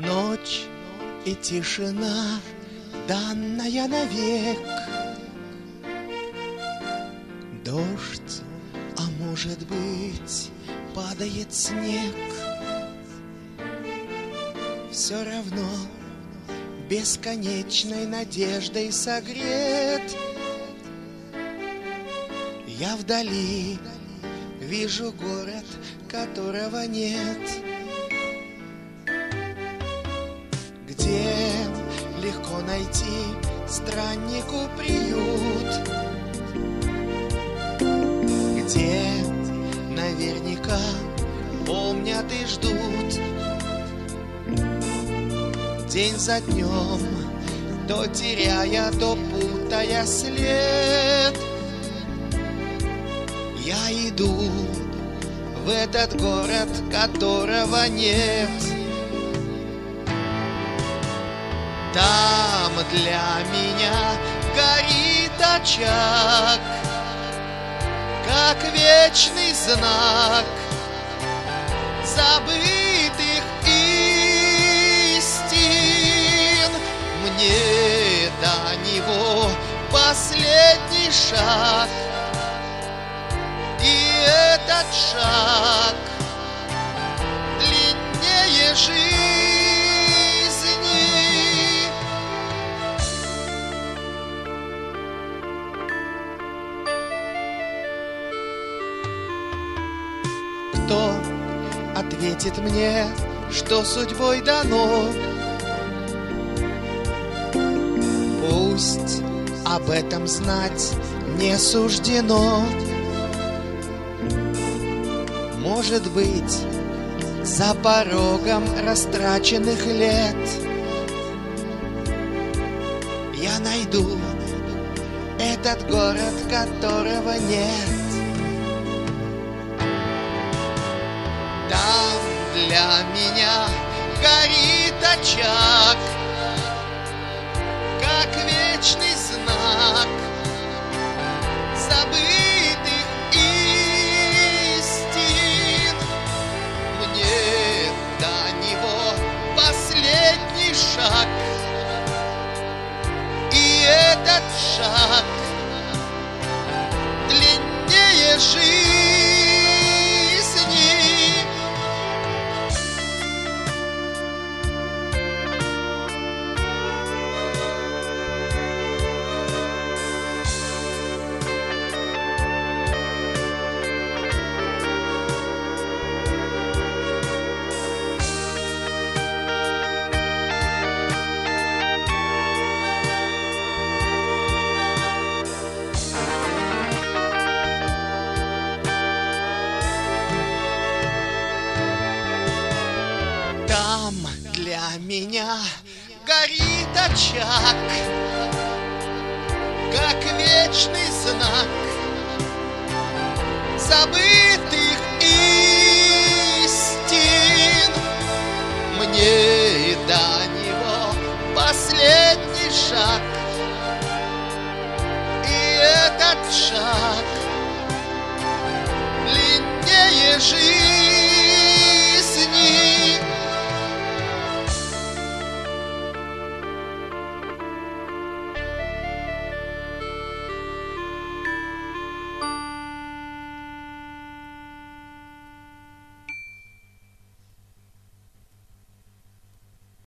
Ночь и тишина, данная навек. Дождь, а может быть, падает снег. Все равно бесконечной надеждой согрет. Я вдали вижу город, которого нет, где легко найти страннику приют, где наверняка помнят и ждут день за днем, то теряя, то путая след. Я иду в этот город, которого нет. Там для меня горит очаг, как вечный знак забытых истин. Мне до него последний шаг, и этот шаг длиннее жизни. Кто ответит мне, что судьбой дано? Пусть об этом знать не суждено. Может быть, за порогом растраченных лет я найду этот город, которого нет. Там для меня горит очаг, как вечный знак забытых истин. Мне до него последний шаг, и этот шаг длиннее жизни. Там для меня горит очаг, как вечный знак забытых